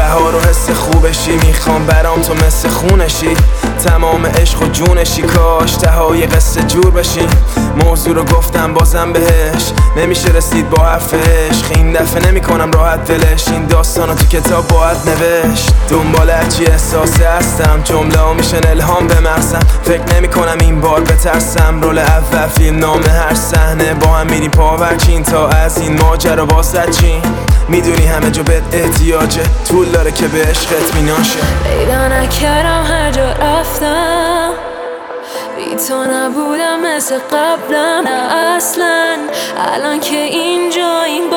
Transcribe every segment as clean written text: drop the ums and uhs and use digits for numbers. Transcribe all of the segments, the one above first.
بهار و حس خوبشی، میخوام برام تو مثل خونشی، تمام عشق و جونشی، کاش تهای قصه جور بشین. موضوع رو گفتم بازم بهش، نمیشه رسید با حرف عشق، این دفعه نمیکنم راحت دلش، این داستانو تو کتاب باید نوشت. دنبال هرچی احساسه هستم، جمله ها میشن الهام به مغزم، فکر نمیکنم این بار بترسم، رول اول فیلم نامه هر صحنه با هم میریم پاورچین، تا از این ماجرا بازد چین. میدونی همه جا بهت احتیاجه، طول داره که به عشقت میناشه. پیدا نکردم هر جا رفتم، بی تو نبودم مثل قبلم، نه اصلا. الان که اینجا این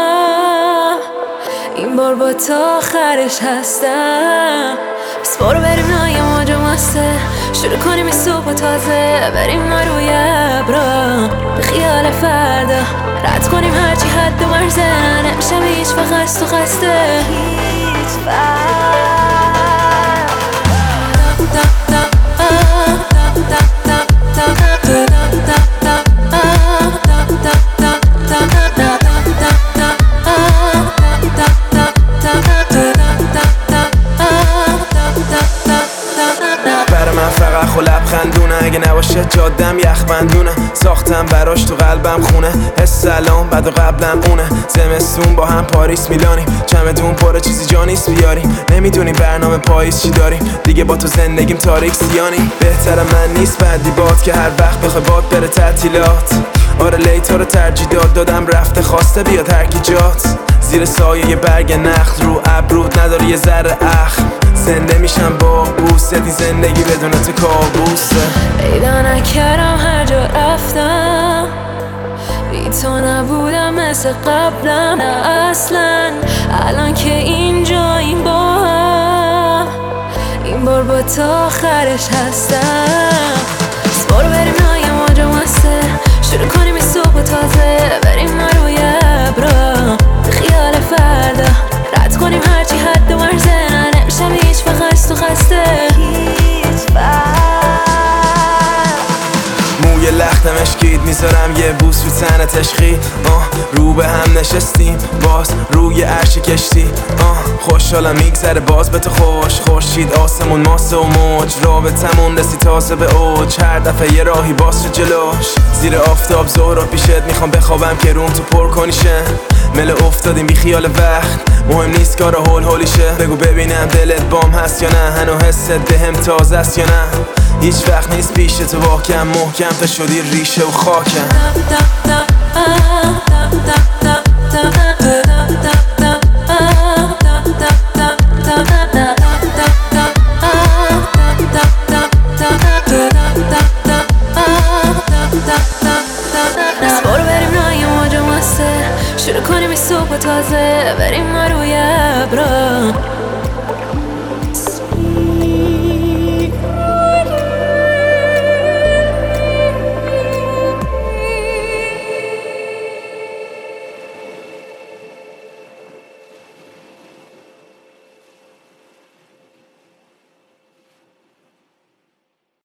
بار با تا آخرش هستم. بس برو بریم نای موج مسته، شروع کنیم این صبح تازه، بریم ما روی ابرا به خیال فردا، رد کنیم هرچی حد و مرزه، نمیشم هیچ وقت قصد و قصده هیچ خو لبخندونه، اگه نباشه جادم یخبندونه، ساختم براش تو قلبم خونه، حس سلام بعد و قبلم اونه، زمستون با هم پاریس میلانیم، چمدون پره چیزی جا نیست بیاریم، نمیدونی برنامه پاییز چی داریم، دیگه با تو زندگیم تاریک سیانیم. بهتر من نیست بعدی باد که هر وقت بخوای باد بره تعطیلات، آره لیتا رو ترجیح دادم رفته خواسته بیاد هر کی جات، زیر سایه یه برگ نخل رو ابرود نداره یه ذره اخم، زنده میشم با بوست، این زندگی بدون تو کابوسه. پیدا نکردم هر جا رفتم، بی تو نبودم مثل قبلم، نه اصلا. الان که اینجا این بار با تا آخرش هستم. بس برو بریم نای موج مسته، شروع کنیم این صبح تازه، بریم ما روی ابرا به خیال فردا، رد کنیم هرچی حد و مرزه، نمیشم هیچ وقت قصد و قصده هیچ موی لختم اشکید میذارم یه بوس رو تنت عشقی، رو به هم نشستیم باز روی عرش کشتی، خوشحالم میگذره باز به تو خوش، خورشید آسمون ماسه و موج، رابطمون رسی تازه به اوج، هر دفعه یه راهی باز شد جلوش، زیر آفتاب ظهر پیشت میخوام بخوابم که روم تو پر کنیشه، مل افتادیم بی خیال وقت، مهم نیست کارا هول هولیشه، بگو ببینم دلت بام هست یا نه، هنو حست بهم تازه است یا نه، هیچ وقت نیست پیش تو واکم، محکم تا شدی ریشه و خاکم. بس برو بریم نای موج مسته، شروع کنیم این صبح تازه، بریم ما روی ابرا